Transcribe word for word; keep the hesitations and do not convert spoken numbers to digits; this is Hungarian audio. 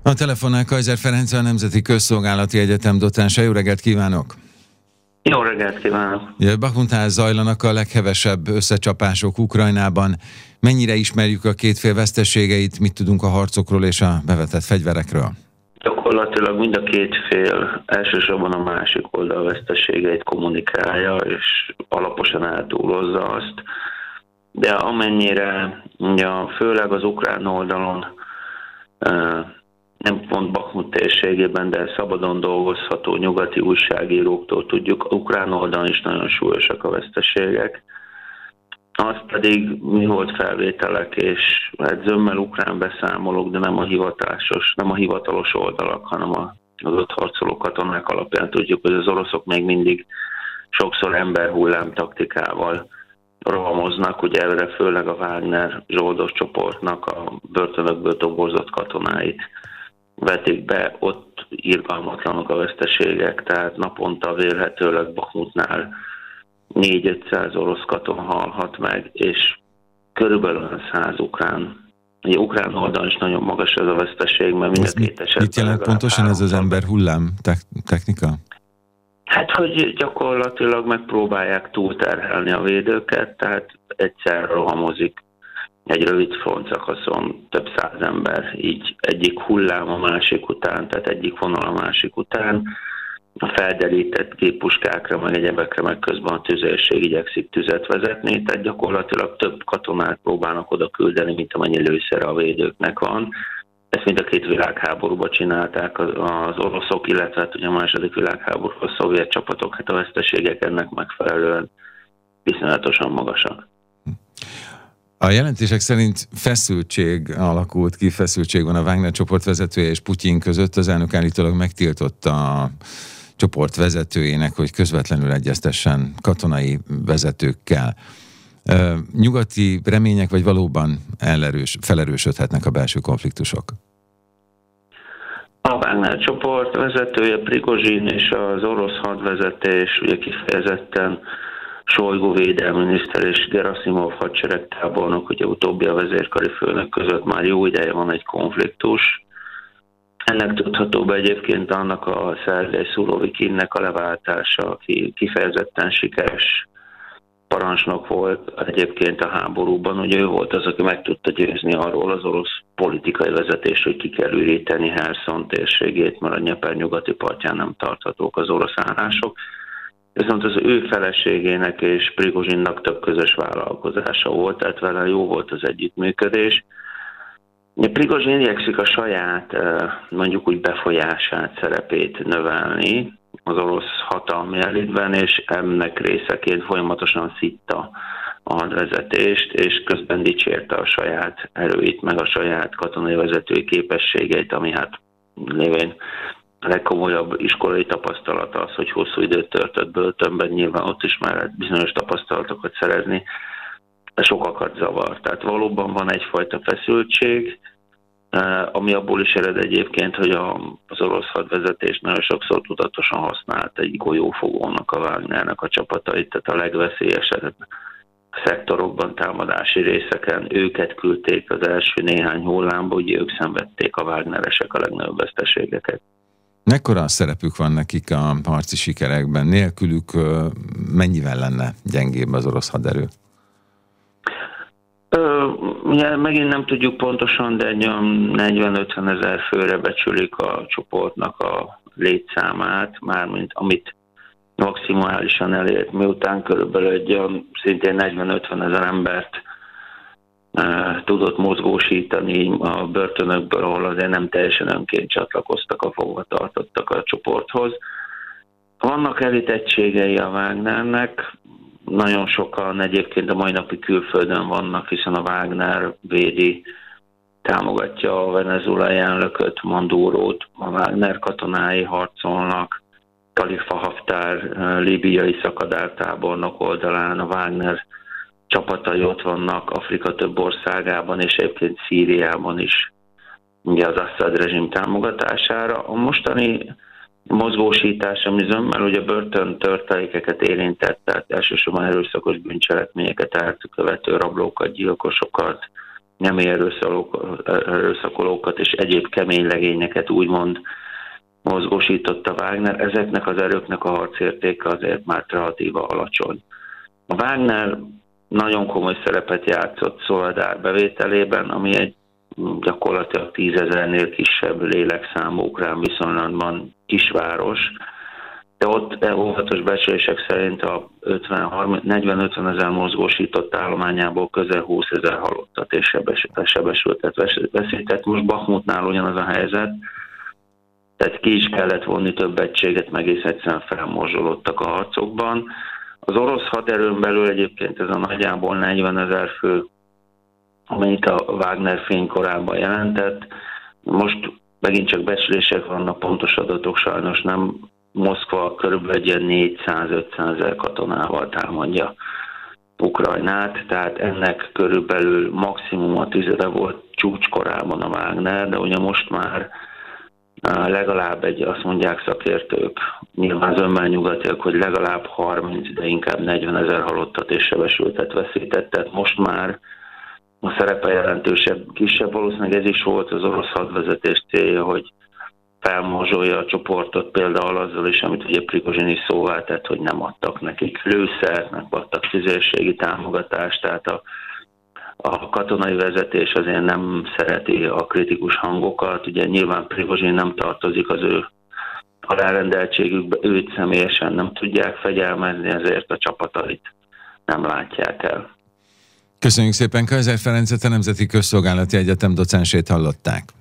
A telefonnál Kaiser Ferenc, a Nemzeti Közszolgálati Egyetem docense. Jó reggelt kívánok! Jó reggelt kívánok! Bakhmutnál zajlanak a leghevesebb összecsapások Ukrajnában. Mennyire ismerjük a két fél veszteségeit, mit tudunk a harcokról és a bevetett fegyverekről? Gyakorlatilag mind a két fél elsősorban a másik oldal veszteségeit kommunikálja, és alaposan eltúlozza azt. De amennyire, ugye, főleg az ukrán oldalon, nem pont Bakhmut térségében, de szabadon dolgozható nyugati újságíróktól tudjuk, ukrán oldalon is nagyon súlyosak a veszteségek. Az pedig mi volt felvételek, és hát zömmel ukrán beszámolók, de nem a hivatásos, nem a hivatalos oldalak, hanem az ott harcoló katonák alapján tudjuk, hogy az oroszok még mindig sokszor emberhullám taktikával rohamoznak, ugye erre főleg a Wagner zsoldos csoportnak a börtönökből toborzott katonáit vetik be, ott irgalmatlanok a veszteségek, tehát naponta vélhetőleg Bakhmutnál négy-ötszáz orosz katona halhat meg, és körülbelül száz ukrán. Egy ukrán oldalon is nagyon magas ez a veszteség, mert mind a két esetben... Mit jelent pontosan ez az ember hullám technika? Hát, hogy gyakorlatilag megpróbálják túlterhelni a védőket, tehát egyszer rohamozik egy rövid frontszakaszon több száz ember, így egyik hullám a másik után, tehát egyik vonal a másik után, a felderített géppuskákra, meg egyebekre, meg közben a tüzérség igyekszik tüzet vezetni, tehát gyakorlatilag több katonát próbálnak oda küldeni, mint amennyi lőszere a védőknek van. Ezt mind a két világháborúban csinálták az oroszok, illetve hát ugye a második világháborúban a szovjet csapatok, hát a veszteségek ennek megfelelően viszonyatosan magasak. A jelentések szerint feszültség alakult ki, feszültség van a Wagner csoport vezetője és Putyin között. Az elnök állítólag megtiltotta a csoport vezetőjének, hogy közvetlenül egyeztessen katonai vezetőkkel. Nyugati remények vagy valóban elerős, felerősödhetnek a belső konfliktusok? A Wagner csoport vezetője Prigozsin és az orosz hadvezetés ugye kifejezetten Sojgu védelminiszter és Gerasimov hadseregtábornok, ugye utóbbi a vezérkari főnök között már jó ideje van egy konfliktus. Ennek tudható be egyébként annak a Szergej Szurovikinnek a leváltása, aki kifejezetten sikeres parancsnok volt egyébként a háborúban. Ugye ő volt az, aki meg tudta győzni arról az orosz politikai vezetést, hogy ki kell üríteni Herszon térségét, mert a Dnyeper nyugati partján nem tarthatók az orosz állások. Viszont az ő feleségének és Prigozsinnak több közös vállalkozása volt, tehát vele jó volt az együttműködés. Prigozsin igyekszik a saját, mondjuk úgy befolyását, szerepét növelni az orosz hatalmi elitben, és ennek részeként folyamatosan szitta a hadvezetést, és közben dicsérte a saját erőit, meg a saját katonai vezetői képességeit, ami hát lévén a legkomolyabb iskolai tapasztalata az, hogy hosszú időt töltött börtönben, nyilván ott is már bizonyos tapasztalatokat szerezni, de sokakat zavar. Tehát valóban van egyfajta feszültség, ami abból is ered egyébként, hogy az orosz hadvezetés nagyon sokszor tudatosan használt egy golyófogónak a Wagnernek a csapatait, tehát a legveszélyesebb szektorokban, támadási részeken őket küldték az első néhány hullámba, ugye ők szenvedték a Wagneresek a legnagyobb veszteségeket. Mekkora szerepük van nekik a harci sikerekben? Nélkülük mennyivel lenne gyengébb az orosz haderő? Ugye megint nem tudjuk pontosan, de egy negyven-ötven ezer főre becsülik a csoportnak a létszámát, mármint amit maximálisan elért, miután körülbelül egy szintén negyven-ötven ezer embert tudott mozgósítani a börtönökből, ahol azért nem teljesen önként csatlakoztak a fogvatartottak a csoporthoz. Vannak elit egységei a Wagnernek, nagyon sokan egyébként a mai napi külföldön vannak, hiszen a Wagner védi, támogatja a venezuelai elnököt, Madurót, a Wagner katonái harcolnak, Khalifa Haftar líbiai szakadártábornok oldalán, a Wagner csapatai ott vannak Afrika több országában, és egyébként Szíriában is, ugye az Assad rezsim támogatására. A mostani mozgósítás, ami zömmel ugye börtön törtelékeket érintett, tehát elsősorban erőszakos bűncselekményeket elkövető rablókat, gyilkosokat, nemi erőszakolókat és egyéb kemény legényeket úgymond mozgósította Wagner, ezeknek az erőknek a harcértéke azért már relatíva alacsony. A Wagner nagyon komoly szerepet játszott Szoledár bevételében, ami egy gyakorlatilag tízezernél kisebb lélekszámú ukrán viszonylatban kisváros, de ott óvatos becslések szerint a negyven-ötven ezer mozgósított állományából közel húszezer halottat és sebesültet veszített. Most Bakhmutnál ugyanaz a helyzet, tehát ki is kellett vonni több egységet, meg egész egyszerűen felmorzsolódtak a harcokban. Az orosz haderőn belül egyébként ez a nagyjából negyven ezer fő, amit a Wagner fénykorában jelentett. Most megint csak becslések vannak, pontos adatok sajnos nem. Moszkva körülbelül egy ilyen négyszáz-ötszáz katonával támadja Ukrajnát, tehát ennek körülbelül maximum a tizede volt csúcskorában a Wagner, de ugye most már legalább egy, azt mondják szakértők, nyilván zömmel nyugatiak, hogy legalább harminc, de inkább negyven ezer halottat és sebesültet veszített, tehát most már a szerepe jelentősebb, kisebb, valószínűleg ez is volt az orosz hadvezetés célja, hogy felmorzsolja a csoportot például azzal is, amit ugye Prigozsin is szóvá tett, hogy nem adtak nekik lőszert, nem adtak tüzérségi támogatást, tehát a, a katonai vezetés azért nem szereti a kritikus hangokat, ugye nyilván Prigozsin nem tartozik az ő alárendeltségükbe, őt személyesen nem tudják fegyelmezni, ezért a csapatait nem látják el. Köszönjük szépen, Kaiser Ferencet, a Nemzeti Közszolgálati Egyetem docensét hallották.